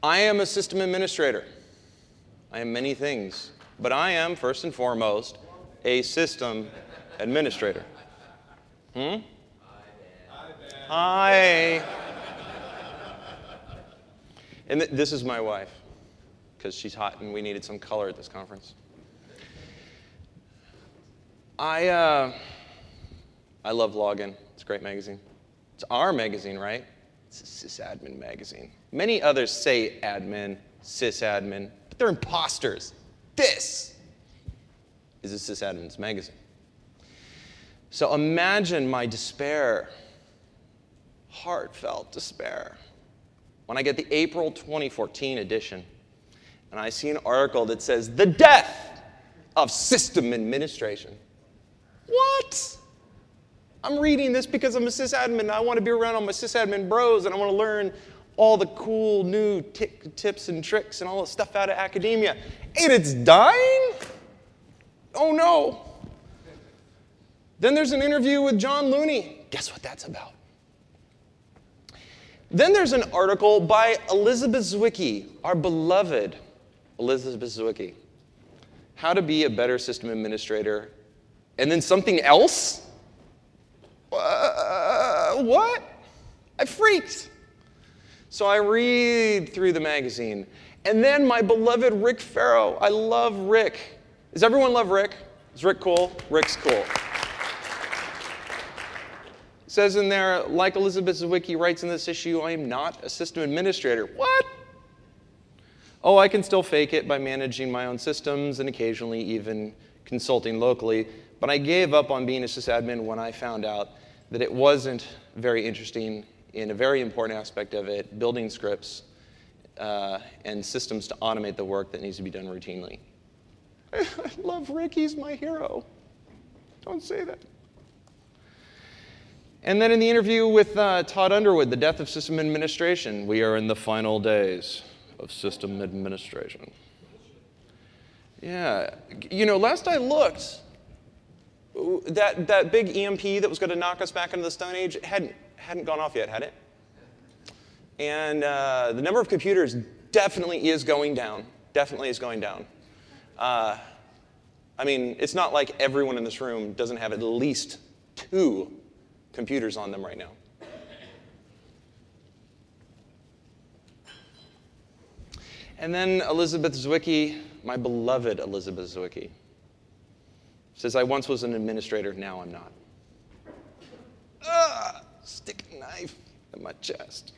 I am a system administrator. I am many things, but I am, first and foremost, a system administrator. Hi. And this is my wife, because she's hot and we needed some color at this conference. I love Login. It's a great magazine. It's our magazine, right? It's a sysadmin magazine. Many others say admin, sysadmin, but they're imposters. This is a sysadmin's magazine. So imagine my despair, heartfelt despair, when I get the April 2014 edition and I see an article that says, "The Death of System Administration." What? I'm reading this because I'm a sysadmin. I want to be around all my sysadmin bros, and I want to learn all the cool new tips and tricks and all the stuff out of academia. And it's dying? Oh, no. Then there's an interview with John Looney. Guess what that's about? Then there's an article by Elizabeth Zwicky, our beloved Elizabeth Zwicky. How to be a better system administrator. And then something else? What? I freaked. So I read through the magazine. And then my beloved Rick Farrow. I love Rick. Does everyone love Rick? Is Rick cool? Rick's cool. It says in there, like Elizabeth Zwicky writes in this issue, I am not a system administrator. What? Oh, I can still fake it by managing my own systems and occasionally even consulting locally. But I gave up on being a sysadmin when I found out that it wasn't very interesting in a very important aspect of it, building scripts and systems to automate the work that needs to be done routinely. I love Rick, he's my hero. Don't say that. And then in the interview with Todd Underwood, The Death of System Administration, we are in the final days of system administration. Yeah, you know, last I looked, that big EMP that was going to knock us back into the Stone Age hadn't gone off yet, had it? And the number of computers definitely is going down. Definitely is going down. I mean, it's not like everyone in this room doesn't have at least 2 computers on them right now. And then Elizabeth Zwicky, my beloved Elizabeth Zwicky, says, I once was an administrator, now I'm not. Stick a knife in my chest.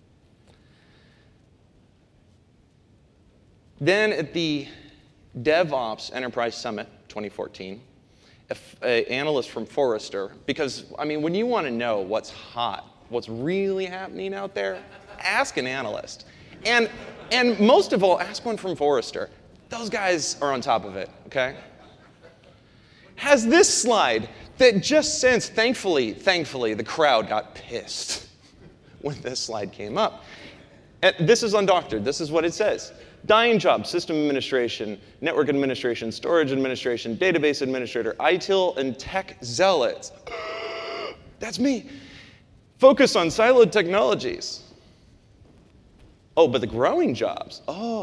Then at the DevOps Enterprise Summit 2014, an analyst from Forrester, because, I mean, when you want to know what's hot, what's really happening out there, ask an analyst. And most of all, ask one from Forrester. Those guys are on top of it, okay? Has this slide that just since, thankfully, the crowd got pissed when this slide came up. And this is undoctored. This is what it says. Dying jobs, system administration, network administration, storage administration, database administrator, ITIL, and tech zealots. That's me. Focus on siloed technologies. Oh, but the growing jobs.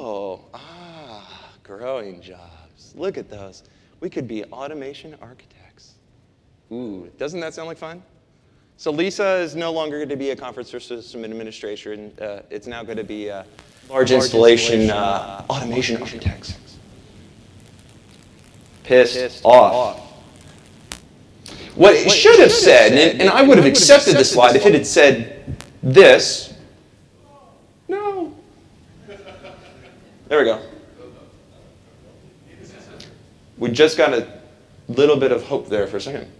Growing jobs. Look at those. We could be automation architects. Ooh, doesn't that sound like fun? So Lisa is no longer going to be a conference or system administrator, and it's now going to be a large installation automation architects. Pissed off. What it should have said, and I would have accepted this slide if it had said this. No. There we go. We just got a little bit of hope there for a second.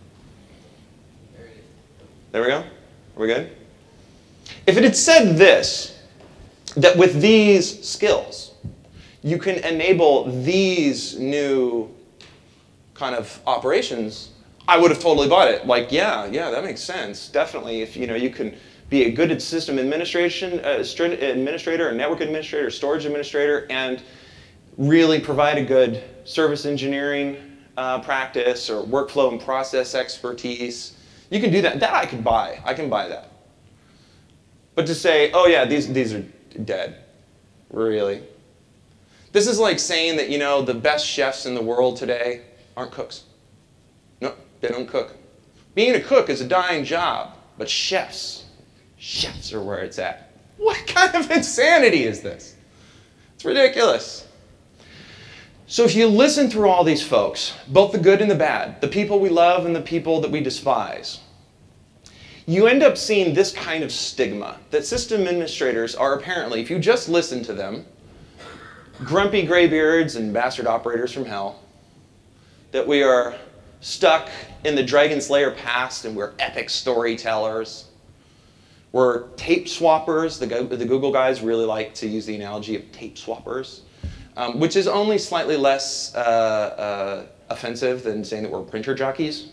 There we go. Are we good? If it had said this, that with these skills, you can enable these new kind of operations, I would have totally bought it. Like, yeah, that makes sense. Definitely, if you can be a good system administrator, a network administrator, storage administrator, and really provide a good service engineering practice or workflow and process expertise. You can do that. That I can buy. I can buy that. But to say, oh yeah, these are dead. Really? This is like saying that, the best chefs in the world today aren't cooks. No, they don't cook. Being a cook is a dying job, but chefs are where it's at. What kind of insanity is this? It's ridiculous. So if you listen through all these folks, both the good and the bad, the people we love and the people that we despise, you end up seeing this kind of stigma that system administrators are apparently, if you just listen to them, grumpy graybeards and bastard operators from hell, that we are stuck in the Dragon Slayer past and we're epic storytellers. We're tape swappers. The Google guys really like to use the analogy of tape swappers, which is only slightly less offensive than saying that we're printer jockeys.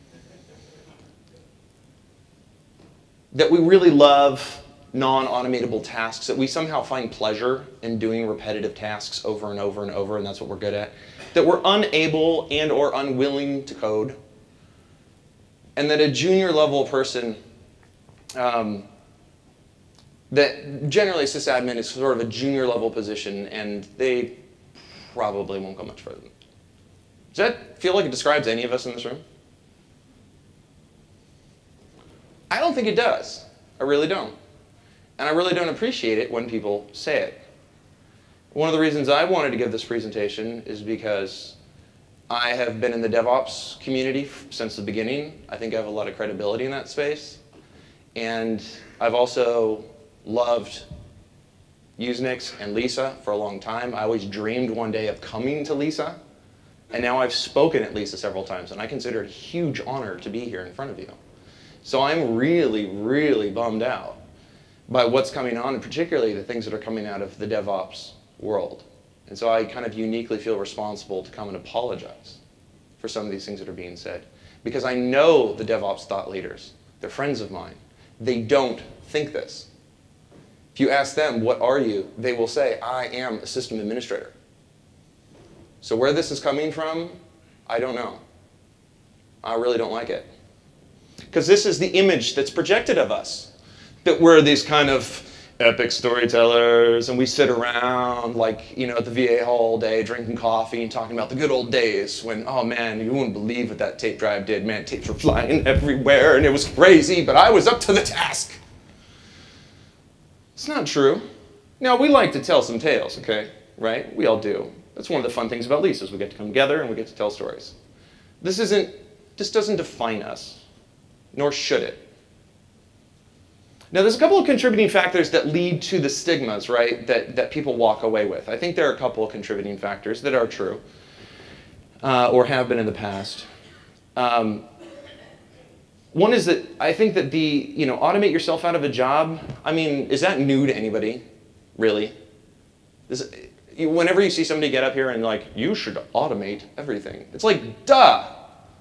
That we really love non-automatable tasks, that we somehow find pleasure in doing repetitive tasks over and over and over, and that's what we're good at. That we're unable and or unwilling to code. And that a junior level person, that generally sysadmin is sort of a junior level position, and they probably won't go much further. Does that feel like it describes any of us in this room? I don't think it does. I really don't. And I really don't appreciate it when people say it. One of the reasons I wanted to give this presentation is because I have been in the DevOps community since the beginning. I think I have a lot of credibility in that space. And I've also loved Usenix and Lisa for a long time. I always dreamed one day of coming to Lisa. And now I've spoken at Lisa several times, and I consider it a huge honor to be here in front of you. So I'm really, really bummed out by what's coming on, and particularly the things that are coming out of the DevOps world. And so I kind of uniquely feel responsible to come and apologize for some of these things that are being said. Because I know the DevOps thought leaders. They're friends of mine. They don't think this. If you ask them, what are you? They will say, I am a system administrator. So where this is coming from, I don't know. I really don't like it. Because this is the image that's projected of us. That we're these kind of epic storytellers, and we sit around like, at the VA hall all day drinking coffee and talking about the good old days when, oh man, you wouldn't believe what that tape drive did. Man, tapes were flying everywhere and it was crazy, but I was up to the task. It's not true. Now, we like to tell some tales, okay? Right? We all do. That's one of the fun things about Lisa, is we get to come together and we get to tell stories. This doesn't define us, nor should it. Now, there's a couple of contributing factors that lead to the stigmas, right, that people walk away with. I think there are a couple of contributing factors that are true, or have been in the past. One is that I think that automate yourself out of a job, is that new to anybody, really? Whenever you see somebody get up here and like, you should automate everything, it's like, duh.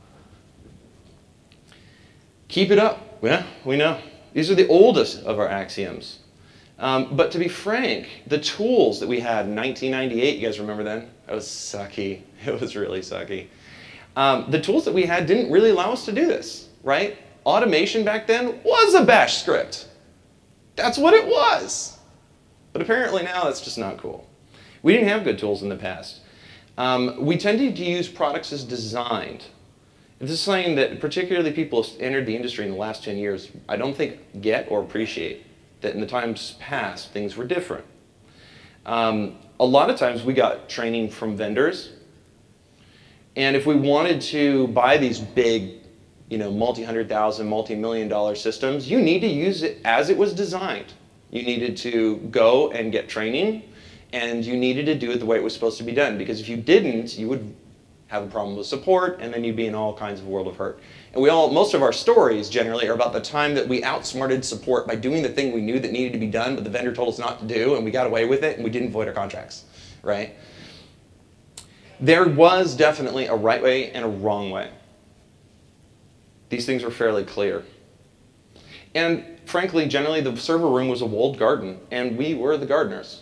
Keep it up. Yeah, we know. These are the oldest of our axioms. But to be frank, the tools that we had in 1998, you guys remember then? That was sucky. It was really sucky. The tools that we had didn't really allow us to do this, right? Automation back then was a bash script. That's what it was. But apparently now that's just not cool. We didn't have good tools in the past. We tended to use products as designed. This is something that particularly people who entered the industry in the last 10 years, I don't think get or appreciate, that in the times past, things were different. A lot of times we got training from vendors. And if we wanted to buy these big, multi-$100,000, multi-million-dollar systems, you need to use it as it was designed. You needed to go and get training, and you needed to do it the way it was supposed to be done. Because if you didn't, you would have a problem with support, and then you'd be in all kinds of world of hurt. And most of our stories generally are about the time that we outsmarted support by doing the thing we knew that needed to be done, but the vendor told us not to do, and we got away with it, and we didn't void our contracts, right? There was definitely a right way and a wrong way. These things were fairly clear. And frankly, generally, the server room was a walled garden, and we were the gardeners.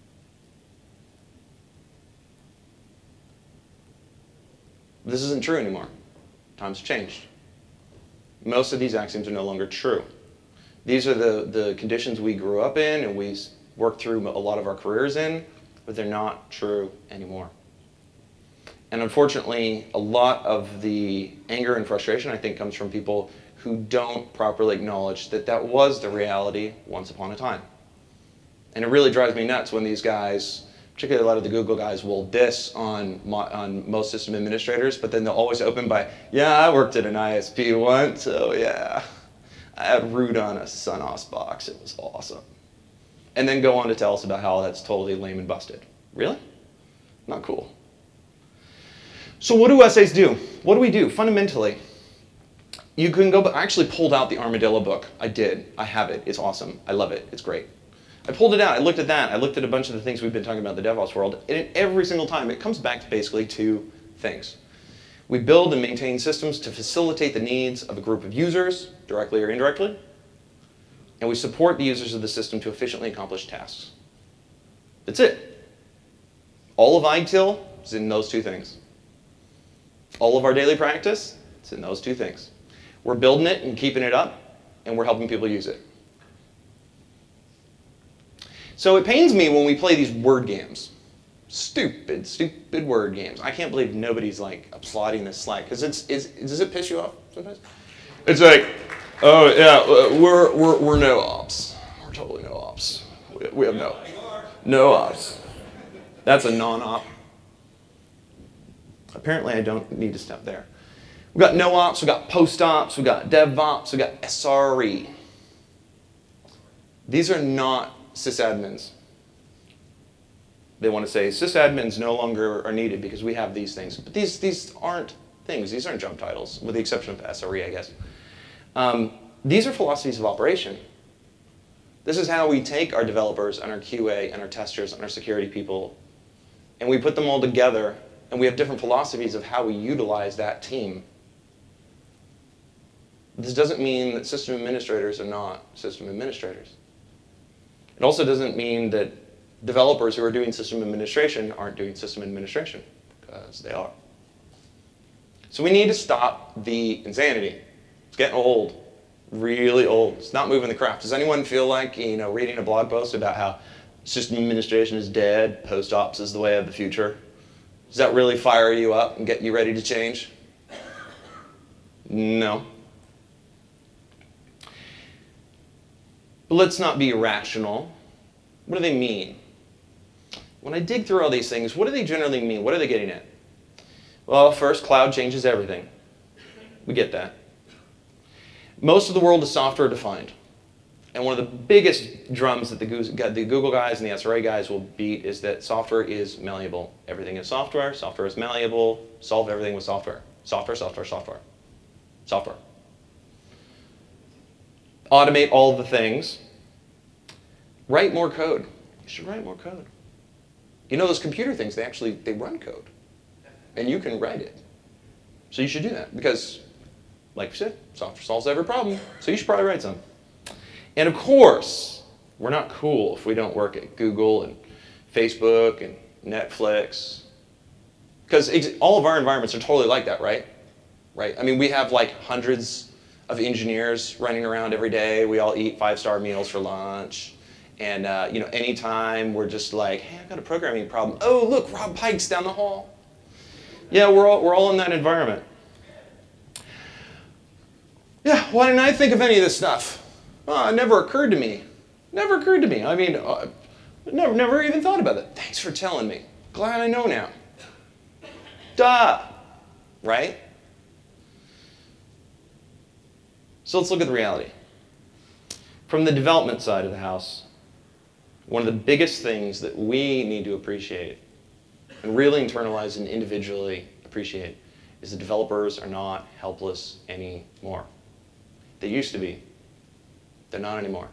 This isn't true anymore. Times have changed. Most of these axioms are no longer true. These are the conditions we grew up in and we worked through a lot of our careers in, but they're not true anymore. And unfortunately, a lot of the anger and frustration, I think, comes from people who don't properly acknowledge that that was the reality once upon a time. And it really drives me nuts when these guys, particularly a lot of the Google guys, will diss on most system administrators, but then they'll always open by, yeah, I worked at an ISP once, so yeah, I had root on a Sonos box, it was awesome. And then go on to tell us about how that's totally lame and busted. Really? Not cool. So what do essays do? What do we do? Fundamentally, you can go, I actually pulled out the Armadillo book. I did. I have it. It's awesome. I love it. It's great. I pulled it out. I looked at that. I looked at a bunch of the things we've been talking about in the DevOps world. And every single time, it comes back to basically two things. We build and maintain systems to facilitate the needs of a group of users, directly or indirectly. And we support the users of the system to efficiently accomplish tasks. That's it. All of ITIL is in those two things. All of our daily practice, it's in those two things. We're building it and keeping it up, and we're helping people use it. So it pains me when we play these word games. Stupid, stupid word games. I can't believe nobody's like applauding this Slack, because does it piss you off sometimes? It's like, oh yeah, we're no ops. We're totally no ops. We have no ops. That's a non-op. Apparently I don't need to step there. We've got no ops, we've got post ops, we've got DevOps, we've got SRE. These are not sysadmins. They want to say sysadmins no longer are needed because we have these things. But these aren't things. These aren't job titles, with the exception of SRE, I guess. These are philosophies of operation. This is how we take our developers and our QA and our testers and our security people, and we put them all together, and we have different philosophies of how we utilize that team. This doesn't mean that system administrators are not system administrators. It also doesn't mean that developers who are doing system administration aren't doing system administration, because they are. So we need to stop the insanity. It's getting old, really old. It's not moving the craft. Does anyone feel like, reading a blog post about how system administration is dead, post-ops is the way of the future? Does that really fire you up and get you ready to change? No. But let's not be irrational. What do they mean? When I dig through all these things, what do they generally mean? What are they getting at? Well, first, cloud changes everything. We get that. Most of the world is software defined. And one of the biggest drums that the Google guys and the SRA guys will beat is that software is malleable. Everything is software. Software is malleable. Solve everything with software. Software, software, software. Software. Automate all the things. Write more code. You should write more code. Those computer things, they run code. And you can write it. So you should do that because, like we said, software solves every problem. So you should probably write some. And of course, we're not cool if we don't work at Google and Facebook and Netflix. Because all of our environments are totally like that, right? Right? I mean, we have like hundreds of engineers running around every day. We all eat 5-star meals for lunch. And anytime we're just like, hey, I've got a programming problem. Oh, look, Rob Pike's down the hall. Yeah, we're all in that environment. Yeah, why didn't I think of any of this stuff? It never occurred to me. Never occurred to me. I mean, never even thought about it. Thanks for telling me. Glad I know now. Duh. Right? So let's look at the reality. From the development side of the house, one of the biggest things that we need to appreciate and really internalize and individually appreciate is that developers are not helpless anymore. They used to be. They're not anymore.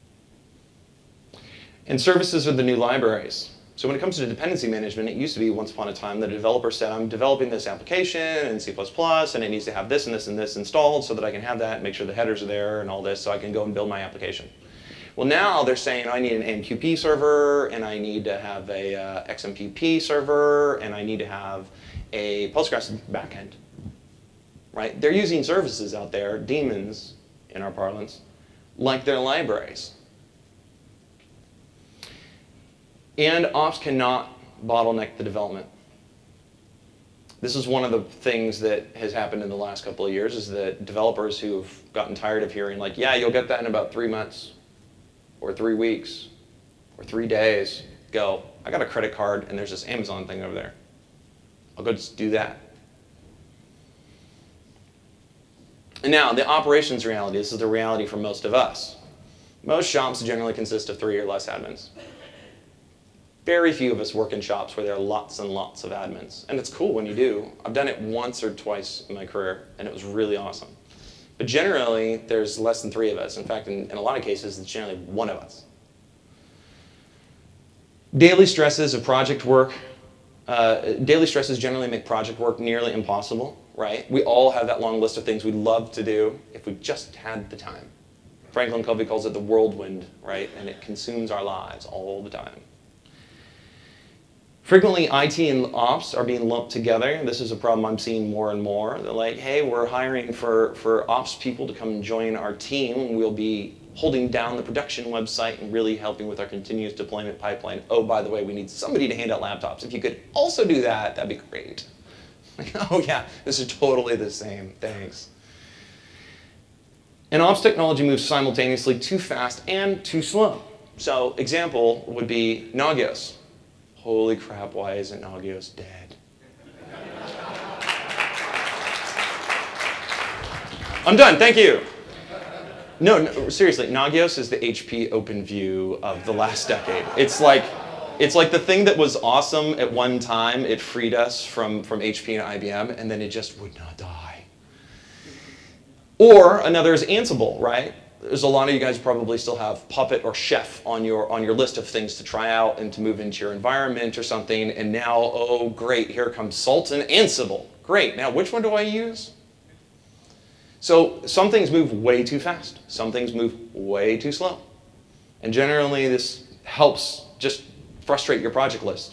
And services are the new libraries. So when it comes to dependency management, it used to be once upon a time that a developer said, I'm developing this application in C++, and it needs to have this and this and this installed so that I can have that and make sure the headers are there and all this so I can go and build my application. Well, now they're saying I need an MQP server, and I need to have a XMPP server, and I need to have a Postgres backend. Right? They're using services out there, daemons in our parlance, like their libraries. And ops cannot bottleneck the development. This is one of the things that has happened in the last couple of years, is that developers who have gotten tired of hearing like, yeah, you'll get that in about 3 months, or 3 weeks, or 3 days, go, I got a credit card and there's this Amazon thing over there. I'll go just do that. And now, the operations reality, this is the reality for most of us. Most shops generally consist of 3 or less admins. Very few of us work in shops where there are lots and lots of admins. And it's cool when you do. I've done it once or twice in my career, and it was really awesome. But generally, there's less than 3 of us. In fact, in a lot of cases, it's generally 1 of us. Daily stresses of project work. Daily stresses generally make project work nearly impossible, right? We all have that long list of things we'd love to do if we just had the time. Franklin Covey calls it the whirlwind, right? And it consumes our lives all the time. Frequently, IT and ops are being lumped together. This is a problem I'm seeing more and more. They're like, hey, we're hiring for ops people to come and join our team. We'll be holding down the production website and really helping with our continuous deployment pipeline. Oh, by the way, we need somebody to hand out laptops. If you could also do that, that'd be great. Like, oh yeah, this is totally the same, thanks. And ops technology moves simultaneously too fast and too slow. So example would be Nagios. Holy crap, why isn't Nagios dead? I'm done, thank you. No, seriously, Nagios is the HP OpenView of the last decade. It's like the thing that was awesome at one time. It freed us from HP and IBM, and then it just would not die. Or another is Ansible, right? There's a lot of you guys probably still have Puppet or Chef on your list of things to try out and to move into your environment or something. And now, oh great, here comes Sultan Ansible. Great, now which one do I use? So some things move way too fast. Some things move way too slow. And generally this helps just frustrate your project list.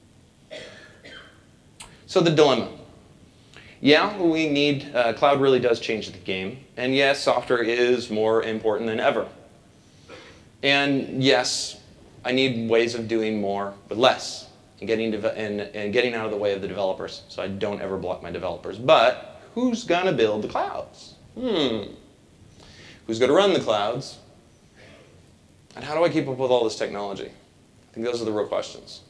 So the dilemma. Yeah, we need, cloud really does change the game. And yes, software is more important than ever. And yes, I need ways of doing more with less and getting out of the way of the developers so I don't ever block my developers. But who's gonna build the clouds? Who's gonna run the clouds? And how do I keep up with all this technology? I think those are the real questions.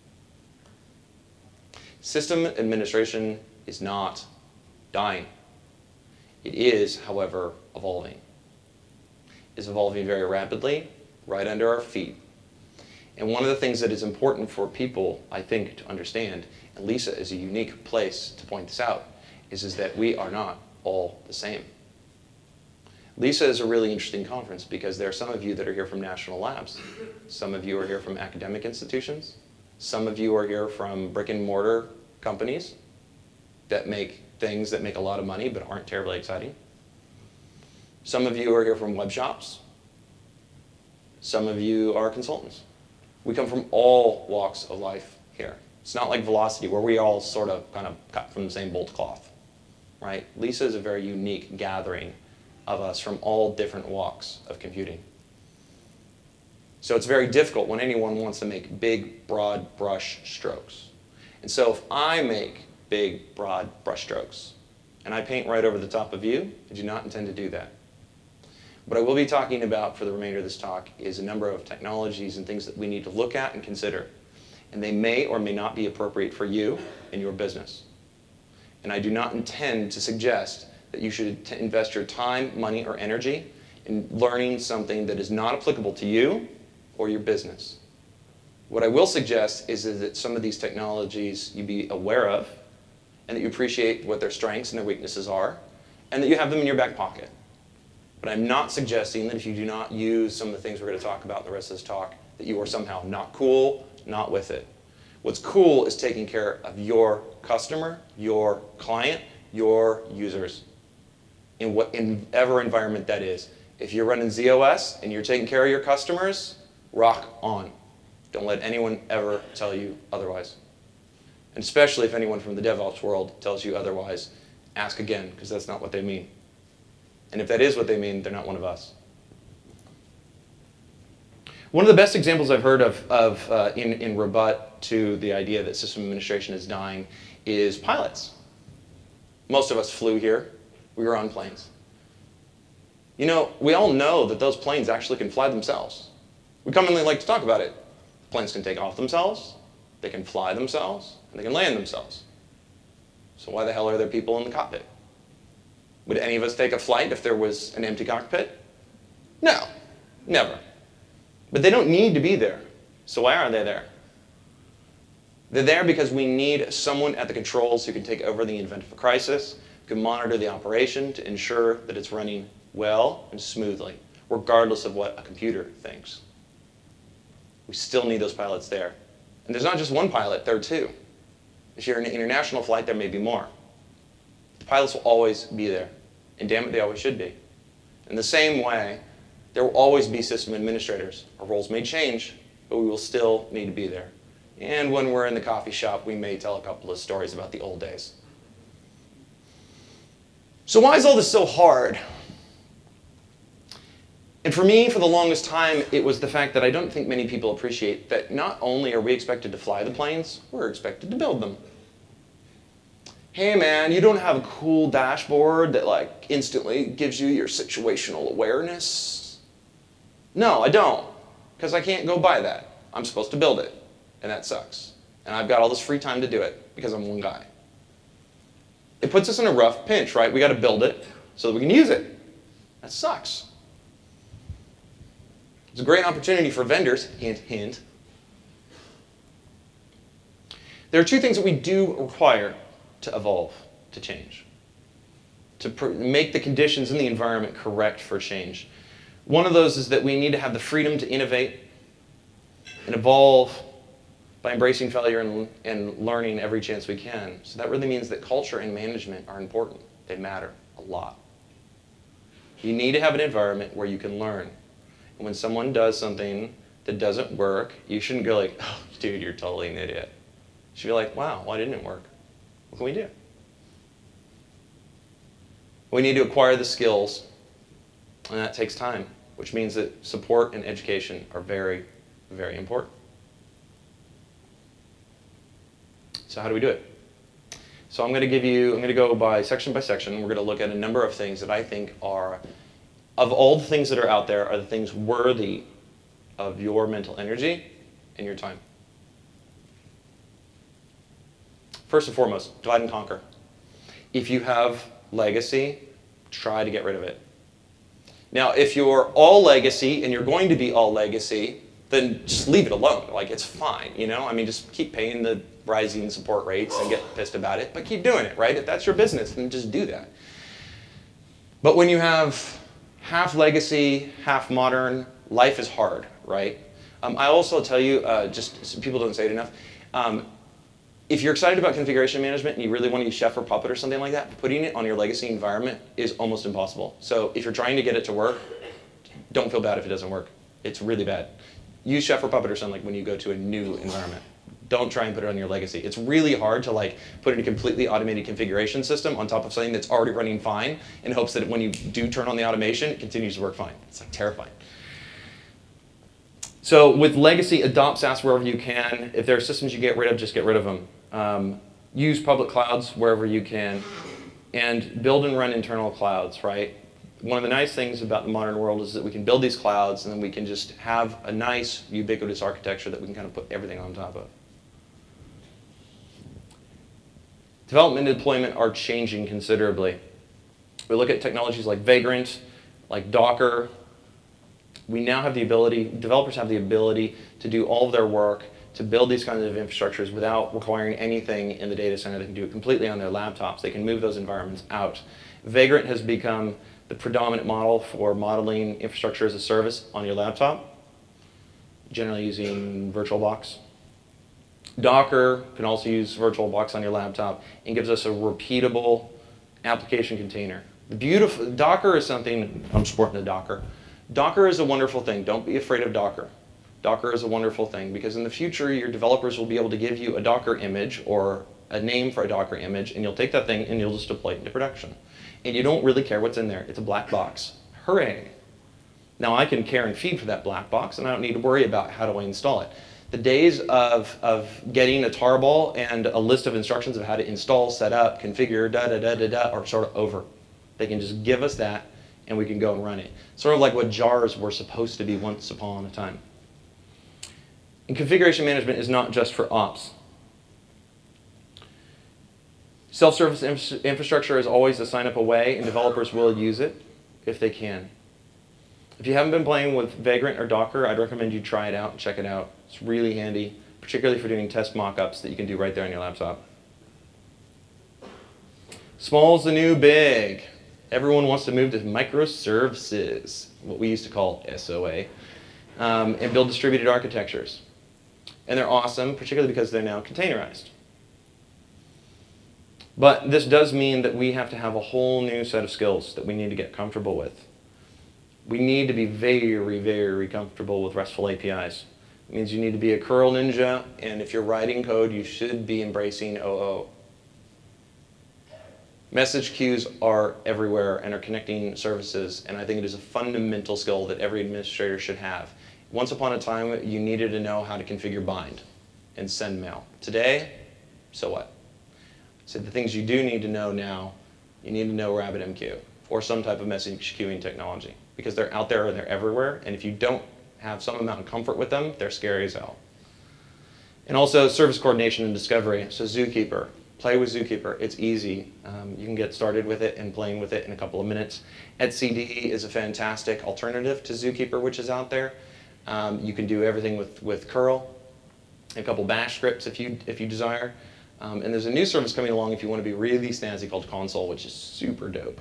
System administration is not dying. It is, however, evolving. It's evolving very rapidly, right under our feet. And one of the things that is important for people, I think, to understand, and Lisa is a unique place to point this out, is that we are not all the same. Lisa is a really interesting conference because there are some of you that are here from national labs. Some of you are here from academic institutions. Some of you are here from brick and mortar companies that make things that make a lot of money but aren't terribly exciting. Some of you are here from web shops. Some of you are consultants. We come from all walks of life here. It's not like Velocity where we all sort of kind of cut from the same bolt cloth, right? Lisa is a very unique gathering of us from all different walks of computing. So it's very difficult when anyone wants to make big, broad brush strokes. And so if I make big, broad brush strokes and I paint right over the top of you, I do not intend to do that. What I will be talking about for the remainder of this talk is a number of technologies and things that we need to look at and consider. And they may or may not be appropriate for you and your business. And I do not intend to suggest that you should invest your time, money, or energy in learning something that is not applicable to you or your business. What I will suggest is that some of these technologies you be aware of and that you appreciate what their strengths and their weaknesses are, and that you have them in your back pocket. But I'm not suggesting that if you do not use some of the things we're going to talk about in the rest of this talk, that you are somehow not cool, not with it. What's cool is taking care of your customer, your client, your users, in whatever environment that is. If you're running ZOS and you're taking care of your customers, rock on. Don't let anyone ever tell you otherwise. And especially if anyone from the DevOps world tells you otherwise, ask again, because that's not what they mean. And if that is what they mean, they're not one of us. One of the best examples I've heard of in rebut to the idea that system administration is dying is pilots. Most of us flew here. We were on planes. You know, we all know that those planes actually can fly themselves. We commonly like to talk about it. Planes can take off themselves, they can fly themselves, and they can land themselves. So why the hell are there people in the cockpit? Would any of us take a flight if there was an empty cockpit? No, never. But they don't need to be there. So why are they there? They're there because we need someone at the controls who can take over the event of a crisis, who can monitor the operation to ensure that it's running well and smoothly, regardless of what a computer thinks. We still need those pilots there. And there's not just one pilot, there are two. If you're in an international flight, there may be more. The pilots will always be there. And damn it, they always should be. In the same way, there will always be system administrators. Our roles may change, but we will still need to be there. And when we're in the coffee shop, we may tell a couple of stories about the old days. So why is all this so hard? And for me, for the longest time, it was the fact that I don't think many people appreciate that not only are we expected to fly the planes, we're expected to build them. Hey man, you don't have a cool dashboard that like instantly gives you your situational awareness? No, I don't, because I can't go buy that. I'm supposed to build it, and that sucks. And I've got all this free time to do it because I'm one guy. It puts us in a rough pinch, right? We got to build it so that we can use it. That sucks. It's a great opportunity for vendors, hint, hint. There are two things that we do require to evolve, to change, to make the conditions in the environment correct for change. One of those is that we need to have the freedom to innovate and evolve by embracing failure and learning every chance we can. So that really means that culture and management are important. They matter a lot. You need to have an environment where you can learn. And when someone does something that doesn't work, you shouldn't go like, oh, dude, you're totally an idiot. You should be like, wow, why didn't it work? What can we do? We need to acquire the skills, and that takes time, which means that support and education are very, very important. So how do we do it? So I'm going to go by section. We're going to look at a number of things that I think are, of all the things that are out there, are the things worthy of your mental energy and your time. First and foremost, divide and conquer. If you have legacy, try to get rid of it. Now, if you're all legacy and you're going to be all legacy, then just leave it alone. Like, it's fine, you know? I mean, just keep paying the rising support rates and get pissed about it, but keep doing it, right? If that's your business, then just do that. But when you have half legacy, half modern, life is hard, right? I also tell you, just so people don't say it enough, if you're excited about configuration management and you really want to use Chef or Puppet or something like that, putting it on your legacy environment is almost impossible. So if you're trying to get it to work, don't feel bad if it doesn't work. It's really bad. Use Chef or Puppet or something like when you go to a new environment. Don't try and put it on your legacy. It's really hard to like put in a completely automated configuration system on top of something that's already running fine in hopes that when you do turn on the automation, it continues to work fine. It's like terrifying. So with legacy, adopt SaaS wherever you can. If there are systems you get rid of, just get rid of them. Use public clouds wherever you can. And build and run internal clouds, right? One of the nice things about the modern world is that we can build these clouds and then we can just have a nice ubiquitous architecture that we can kind of put everything on top of. Development and deployment are changing considerably. We look at technologies like Vagrant, like Docker. We now have the ability, developers have the ability to do all of their work to build these kinds of infrastructures without requiring anything in the data center. They can do it completely on their laptops. They can move those environments out. Vagrant has become the predominant model for modeling infrastructure as a service on your laptop, generally using VirtualBox. Docker can also use VirtualBox on your laptop and gives us a repeatable application container. Docker is something, I'm sporting the Docker. Docker is a wonderful thing. Don't be afraid of Docker. Docker is a wonderful thing because in the future your developers will be able to give you a Docker image or a name for a Docker image and you'll take that thing and you'll just deploy it into production. And you don't really care what's in there. It's a black box. Hooray. Now I can care and feed for that black box, and I don't need to worry about how do I install it. The days of getting a tarball and a list of instructions of how to install, set up, configure, da-da-da-da-da are sort of over. They can just give us that, and we can go and run it. Sort of like what jars were supposed to be once upon a time. And configuration management is not just for ops. Self-service infrastructure is always a sign-up away, and developers will use it if they can. If you haven't been playing with Vagrant or Docker, I'd recommend you try it out and check it out. It's really handy, particularly for doing test mock-ups that you can do right there on your laptop. Small's the new big. Everyone wants to move to microservices, what we used to call SOA, and build distributed architectures. And they're awesome, particularly because they're now containerized. But this does mean that we have to have a whole new set of skills that we need to get comfortable with. We need to be very, very comfortable with RESTful APIs. It means you need to be a curl ninja, and if you're writing code, you should be embracing OO. Message queues are everywhere and are connecting services, and I think it is a fundamental skill that every administrator should have. Once upon a time, you needed to know how to configure bind and send mail. Today, so what? So the things you do need to know now, you need to know RabbitMQ or some type of message queuing technology, because they're out there and they're everywhere, and if you don't have some amount of comfort with them, they're scary as hell. And also service coordination and discovery. So Zookeeper, play with Zookeeper. It's easy. You can get started with it and playing with it in a couple of minutes. etcd is a fantastic alternative to Zookeeper, which is out there. You can do everything with curl, a couple bash scripts if you desire. And there's a new service coming along if you want to be really snazzy called Console, which is super dope.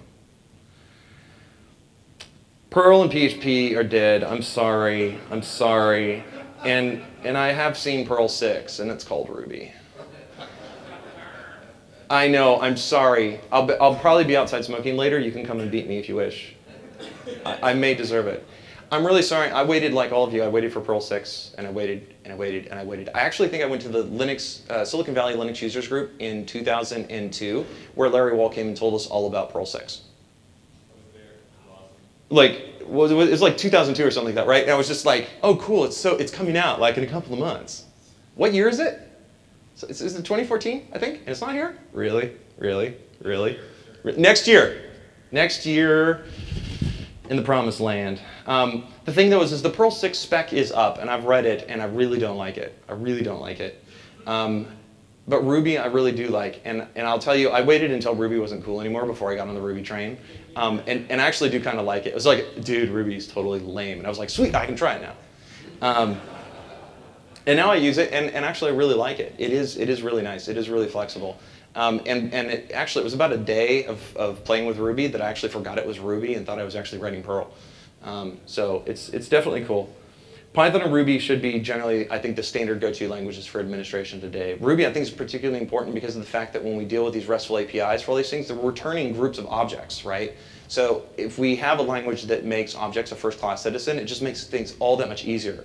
Perl and PHP are dead. I'm sorry. I'm sorry. And I have seen Perl 6, and it's called Ruby. I know. I'm sorry. I'll probably be outside smoking later. You can come and beat me if you wish. I may deserve it. I'm really sorry. I waited like all of you. I waited for Perl 6, and I waited, and I waited, and I waited. I actually think I went to the Linux, Silicon Valley Linux Users Group in 2002, where Larry Wall came and told us all about Perl 6. Like, it was like 2002 or something like that, right? And I was just like, oh, cool, it's coming out like in a couple of months. What year is it? So is it 2014, I think? And it's not here? Really? Really? Really? Next year. Next year in the promised land. The thing though is the Perl 6 spec is up, and I've read it, and I really don't like it. I really don't like it. But Ruby, I really do like, and I'll tell you, I waited until Ruby wasn't cool anymore before I got on the Ruby train, and I actually do kind of like it. It was like, dude, Ruby's totally lame, and I was like, sweet, I can try it now. And now I use it, and actually I really like it. It is really nice. It is really flexible, and it actually it was about a day of playing with Ruby that I actually forgot it was Ruby and thought I was actually writing Perl. So it's definitely cool. Python and Ruby should be generally, I think, the standard go-to languages for administration today. Ruby, I think, is particularly important because of the fact that when we deal with these RESTful APIs for all these things, they're returning groups of objects, right? So if we have a language that makes objects a first-class citizen, it just makes things all that much easier.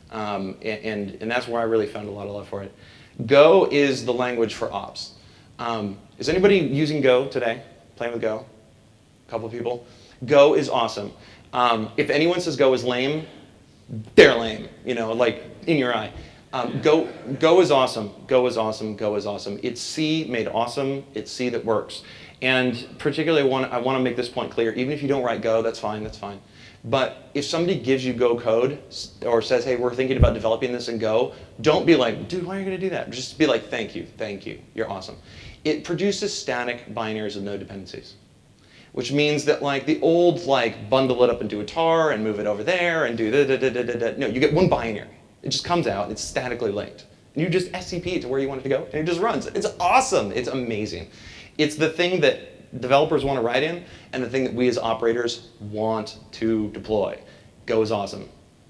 And that's where I really found a lot of love for it. Go is the language for ops. Is anybody using Go today? Playing with Go? A couple of people? Go is awesome. If anyone says Go is lame, they're lame, you know, like in your eye. Go is awesome. Go is awesome. Go is awesome. It's C made awesome. It's C that works. And particularly, I want to make this point clear. Even if you don't write Go, that's fine. That's fine. But if somebody gives you Go code or says, hey, we're thinking about developing this in Go, don't be like, dude, why are you going to do that? Just be like, thank you. You're awesome. It produces static binaries with no dependencies, which means that like the old like bundle it up into a tar and move it over there and do da-da-da-da-da-da. No, you get one binary. It just comes out. It's statically linked. And you just SCP it to where you want it to go, and it just runs. It's awesome. It's amazing. It's the thing that developers want to write in, and the thing that we as operators want to deploy. Go is awesome.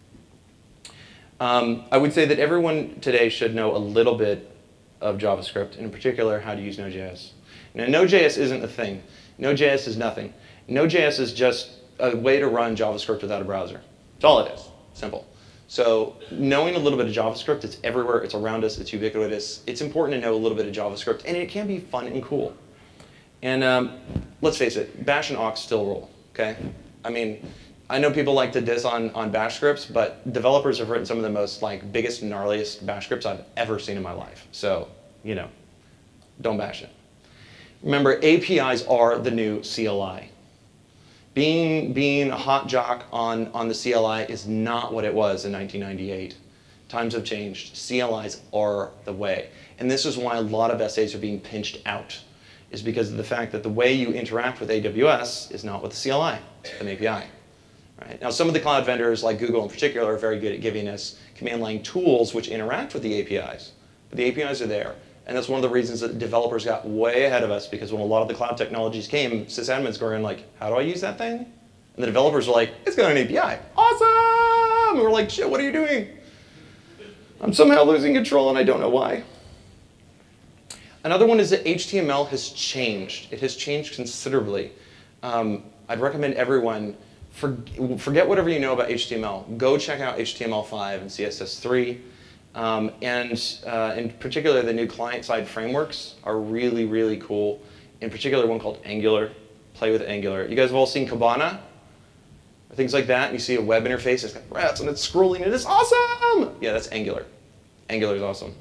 I would say that everyone today should know a little bit of JavaScript, and in particular, how to use Node.js. Now, Node.js isn't a thing. Node.js is nothing. Node.js is just a way to run JavaScript without a browser. That's all it is. Simple. So knowing a little bit of JavaScript, it's everywhere, it's around us, it's ubiquitous. It's important to know a little bit of JavaScript, and it can be fun and cool. And let's face it, Bash and Awk still rule, okay? I mean, I know people like to diss on bash scripts, but developers have written some of the most biggest, gnarliest bash scripts I've ever seen in my life. So, don't bash it. Remember, APIs are the new CLI. Being a hot jock on the CLI is not what it was in 1998. Times have changed. CLIs are the way. And this is why a lot of SAs are being pinched out, is because of the fact that the way you interact with AWS is not with the CLI, it's with an API. Right? Now, some of the cloud vendors, like Google in particular, are very good at giving us command line tools which interact with the APIs. But the APIs are there. And that's one of the reasons that developers got way ahead of us, because when a lot of the cloud technologies came, sysadmins were in how do I use that thing? And the developers were like, it's got an API. Awesome! And we're like, shit, what are you doing? I'm somehow losing control and I don't know why. Another one is that HTML has changed. It has changed considerably. I'd recommend everyone forget whatever you know about HTML. Go check out HTML5 and CSS3. And in particular, the new client-side frameworks are really, really cool. In particular, one called Angular. Play with Angular. You guys have all seen Kibana? Or things like that. And you see a web interface. It's got rats and it's scrolling. And it's awesome! Yeah, that's Angular. Angular is awesome.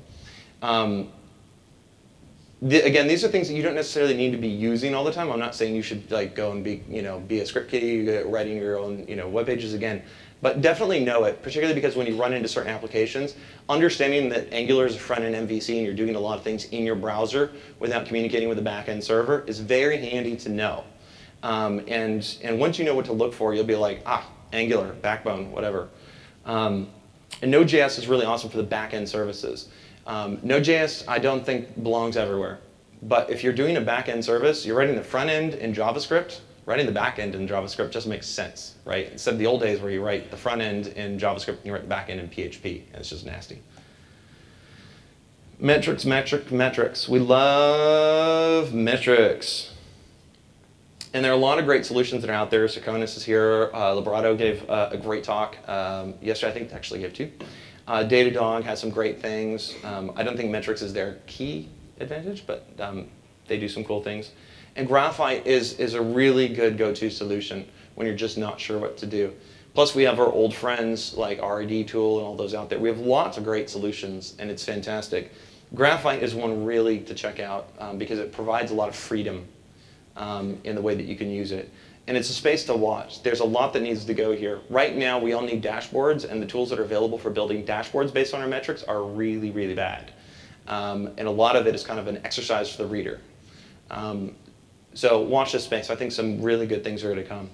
Again, these are things that you don't necessarily need to be using all the time. I'm not saying you should go and be a script kiddie, writing your own web pages again. But definitely know it, particularly because when you run into certain applications, understanding that Angular is a front-end MVC and you're doing a lot of things in your browser without communicating with the back-end server is very handy to know. And once you know what to look for, you'll be like, Angular, Backbone, whatever. And Node.js is really awesome for the back-end services. Node.js, I don't think belongs everywhere. But if you're doing a back-end service, you're writing the front end in JavaScript, writing the back end in JavaScript just makes sense, right? Instead of the old days where you write the front end in JavaScript and you write the back end in PHP, and it's just nasty. Metrics, metrics. We love metrics. And there are a lot of great solutions that are out there. Sakonis is here. Librato gave a great talk yesterday. I think they actually gave two. Datadog has some great things. I don't think metrics is their key advantage, but they do some cool things. And Graphite is a really good go-to solution when you're just not sure what to do. Plus, we have our old friends like RED Tool and all those out there. We have lots of great solutions, and it's fantastic. Graphite is one really to check out because it provides a lot of freedom in the way that you can use it. And it's a space to watch. There's a lot that needs to go here. Right now, we all need dashboards, and the tools that are available for building dashboards based on our metrics are really, really bad. And a lot of it is kind of an exercise for the reader. So watch this space. I think some really good things are to come.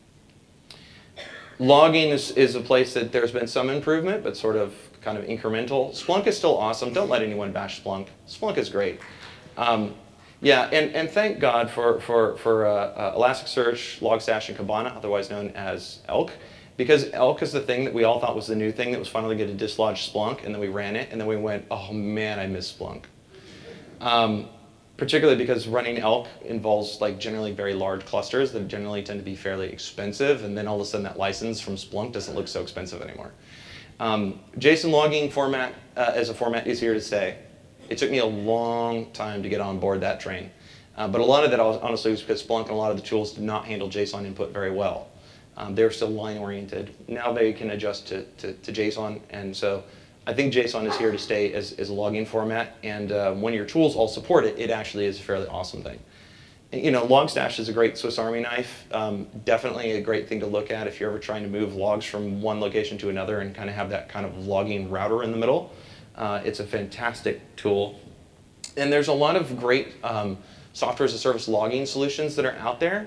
Logging is a place that there's been some improvement, but sort of kind of incremental. Splunk is still awesome. Don't let anyone bash Splunk. Splunk is great. Yeah, and thank God for Elasticsearch, Logstash, and Kibana, otherwise known as Elk, because Elk is the thing that we all thought was the new thing that was finally going to dislodge Splunk, and then we ran it, and then we went, oh man, I miss Splunk. Particularly because running Elk involves generally very large clusters that generally tend to be fairly expensive, and then all of a sudden that license from Splunk doesn't look so expensive anymore. JSON logging format as a format is here to stay. It took me a long time to get on board that train. But a lot of that honestly was because Splunk and a lot of the tools did not handle JSON input very well. They were still line oriented. Now they can adjust to JSON, and so I think JSON is here to stay as a logging format, and when your tools all support it, it actually is a fairly awesome thing. And, Logstash is a great Swiss Army knife. Definitely a great thing to look at if you're ever trying to move logs from one location to another and kind of have that kind of logging router in the middle. It's a fantastic tool. And there's a lot of great software as a service logging solutions that are out there,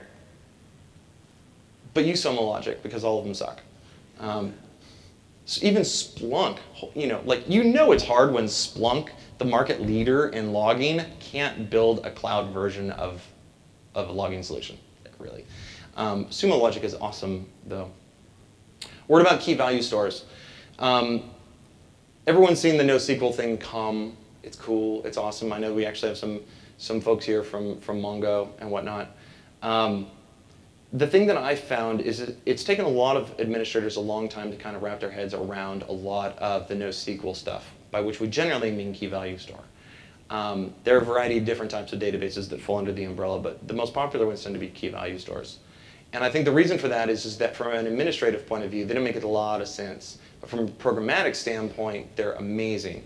but use SomaLogic because all of them suck. So even Splunk, it's hard when Splunk, the market leader in logging, can't build a cloud version of a logging solution, really. SumoLogic is awesome, though. Word about key value stores. Everyone's seen the NoSQL thing come. It's cool. It's awesome. I know we actually have some folks here from Mongo and whatnot. The thing that I found is it's taken a lot of administrators a long time to kind of wrap their heads around a lot of the NoSQL stuff, by which we generally mean key value store. There are a variety of different types of databases that fall under the umbrella, but the most popular ones tend to be key value stores. And I think the reason for that is that from an administrative point of view, they don't make a lot of sense. But from a programmatic standpoint, they're amazing.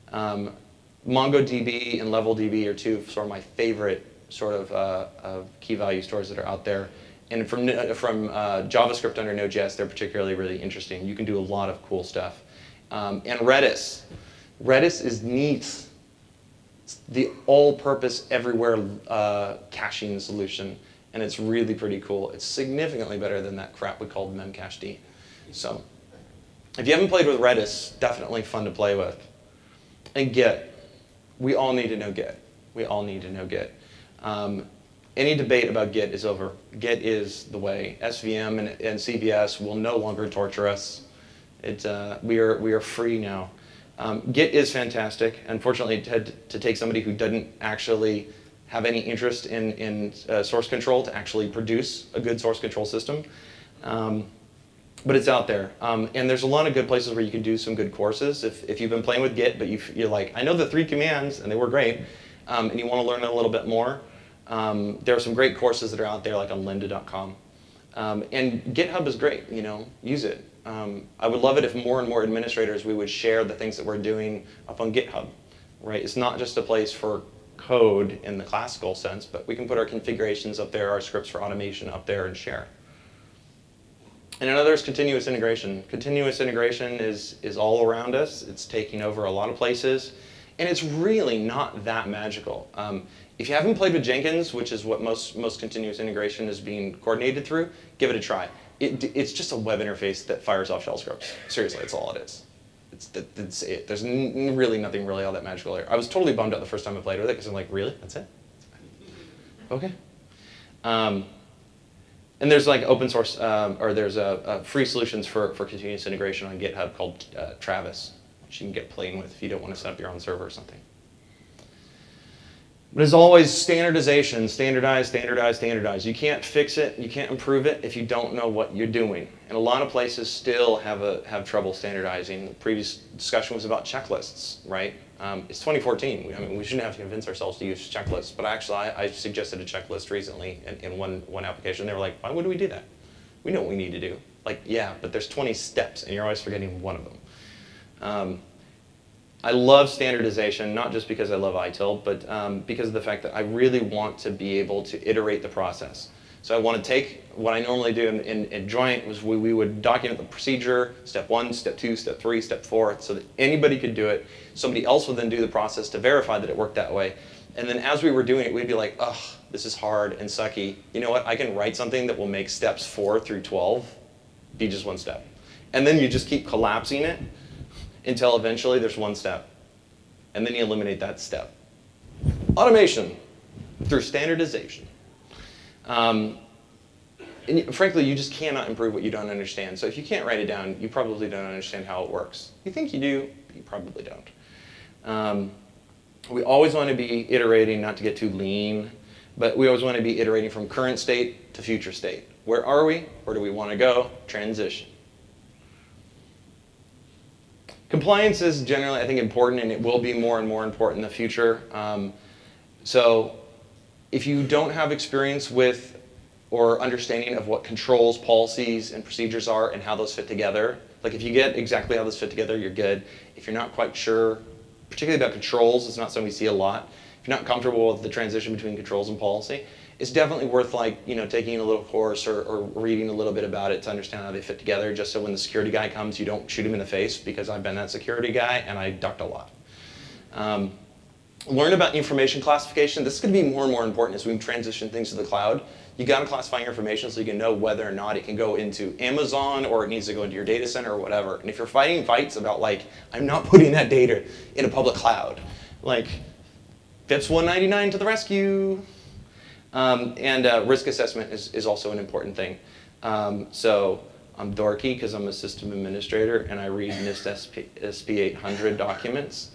MongoDB and LevelDB are two sort of my favorite sort of key value stores that are out there. And from JavaScript under Node.js, they're particularly really interesting. You can do a lot of cool stuff. And Redis. Redis is neat. It's the all-purpose, everywhere caching solution. And it's really pretty cool. It's significantly better than that crap we called Memcached. So if you haven't played with Redis, definitely fun to play with. And Git. We all need to know Git. We all need to know Git. Any debate about Git is over. Git is the way. SVM and CVS will no longer torture us. We are free now. Git is fantastic. Unfortunately, it had to take somebody who didn't actually have any interest in source control to actually produce a good source control system. But it's out there. And there's a lot of good places where you can do some good courses. If you've been playing with Git, but you're like, I know the 3 commands, and they were great, and you want to learn a little bit more, there are some great courses that are out there, like on lynda.com. And GitHub is great, use it. I would love it if more and more administrators, we would share the things that we're doing up on GitHub, right? It's not just a place for code in the classical sense, but we can put our configurations up there, our scripts for automation up there and share. And another is continuous integration. Continuous integration is all around us. It's taking over a lot of places. And it's really not that magical. If you haven't played with Jenkins, which is what most continuous integration is being coordinated through, give it a try. It's just a web interface that fires off shell scripts. Seriously, that's all it is. That's it. There's really nothing really all that magical there. I was totally bummed out the first time I played with it because I'm like, really? That's it? Okay. And there's like open source, or there's free solutions for continuous integration on GitHub called Travis, which you can get playing with if you don't want to set up your own server or something. But as always, standardization, standardize, standardize, standardize. You can't fix it, you can't improve it if you don't know what you're doing. And a lot of places still have trouble standardizing. The previous discussion was about checklists, right? It's 2014. I mean, we shouldn't have to convince ourselves to use checklists. But actually, I suggested a checklist recently in one application. They were like, why would we do that? We know what we need to do. Like, yeah, but there's 20 steps, and you're always forgetting one of them. I love standardization, not just because I love ITIL, but because of the fact that I really want to be able to iterate the process. So I want to take what I normally do in Joint was we would document the procedure, step 1, step 2, step 3, step 4, so that anybody could do it. Somebody else would then do the process to verify that it worked that way. And then as we were doing it, we'd be like, ugh, this is hard and sucky. You know what? I can write something that will make steps 4 through 12 be just one step. And then you just keep collapsing it until eventually there's one step. And then you eliminate that step. Automation through standardization. And frankly, you just cannot improve what you don't understand. So if you can't write it down, you probably don't understand how it works. You think you do, but you probably don't. We always want to be iterating, not to get too lean, but we always want to be iterating from current state to future state. Where are we? Where do we want to go? Transition. Compliance is generally, I think, important, and it will be more and more important in the future. So if you don't have experience with or understanding of what controls, policies, and procedures are and how those fit together, like if you get exactly how those fit together, you're good. If you're not quite sure, particularly about controls, it's not something we see a lot. If you're not comfortable with the transition between controls and policy, it's definitely worth taking a little course or reading a little bit about it to understand how they fit together, just so when the security guy comes, you don't shoot him in the face, because I've been that security guy and I ducked a lot. Learn about information classification. This is going to be more and more important as we transition things to the cloud. You got to classify your information so you can know whether or not it can go into Amazon or it needs to go into your data center or whatever. And if you're fighting fights about like, I'm not putting that data in a public cloud, like FIPS 199 to the rescue. Risk assessment is also an important thing. So I'm dorky because I'm a system administrator and I read NIST SP 800 documents.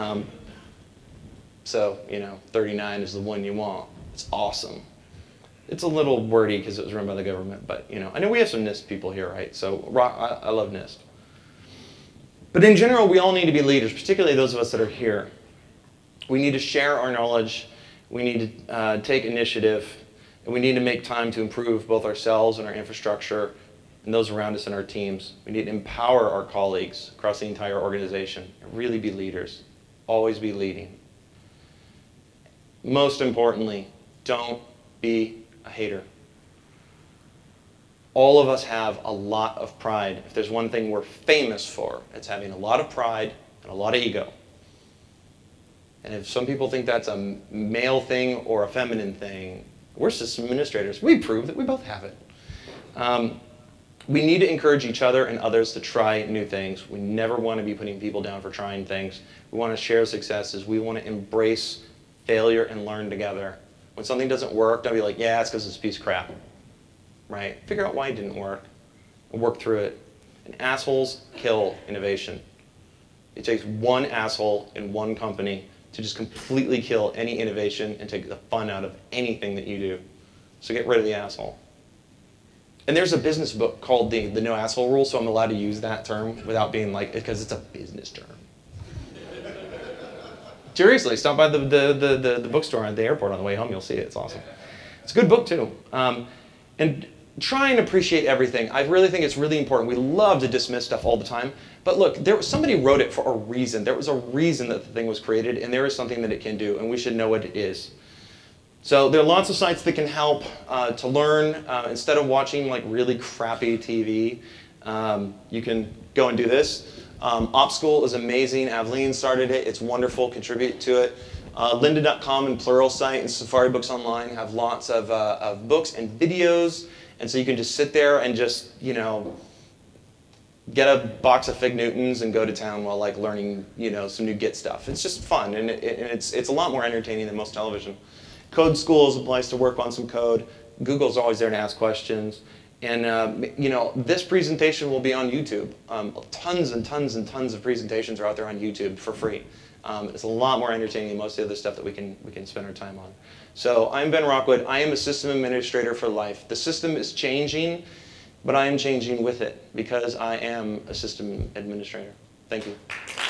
So 39 is the one you want. It's awesome. It's a little wordy because it was run by the government, but I know we have some NIST people here, right? So I love NIST. But in general, we all need to be leaders, particularly those of us that are here. We need to share our knowledge. We need to take initiative. And we need to make time to improve both ourselves and our infrastructure and those around us and our teams. We need to empower our colleagues across the entire organization and really be leaders. Always be leading. Most importantly, don't be a hater. All of us have a lot of pride. If there's one thing we're famous for, it's having a lot of pride and a lot of ego. And if some people think that's a male thing or a feminine thing, we're system administrators. We prove that we both have it. We need to encourage each other and others to try new things. We never want to be putting people down for trying things. We want to share successes. We want to embrace failure and learn together. When something doesn't work, don't be like, yeah, it's because it's a piece of crap. Right? Figure out why it didn't work and work through it. And assholes kill innovation. It takes one asshole in one company to just completely kill any innovation and take the fun out of anything that you do. So get rid of the asshole. And there's a business book called the No Asshole Rule, so I'm allowed to use that term without being like, because it's a business term. Seriously, stop by the bookstore at the airport on the way home, you'll see it, it's awesome. It's a good book too. And try and appreciate everything. I really think it's really important. We love to dismiss stuff all the time. But look, somebody wrote it for a reason. There was a reason that the thing was created, and there is something that it can do, and we should know what it is. So there are lots of sites that can help to learn. Instead of watching like really crappy TV, you can go and do this. OpSchool is amazing. Aveline started it. It's wonderful. Contribute to it. Lynda.com and Pluralsight and Safari Books Online have lots of books and videos. And so you can just sit there and just, you know, get a box of Fig Newtons and go to town while like learning, you know, some new Git stuff. It's just fun, and it's a lot more entertaining than most television. Code School is a place to work on some code. Google's always there to ask questions. And you know, this presentation will be on YouTube. Tons and tons and tons of presentations are out there on YouTube for free. It's a lot more entertaining than most of the other stuff that we can spend our time on. So I'm Ben Rockwood. I am a system administrator for life. The system is changing, but I am changing with it because I am a system administrator. Thank you.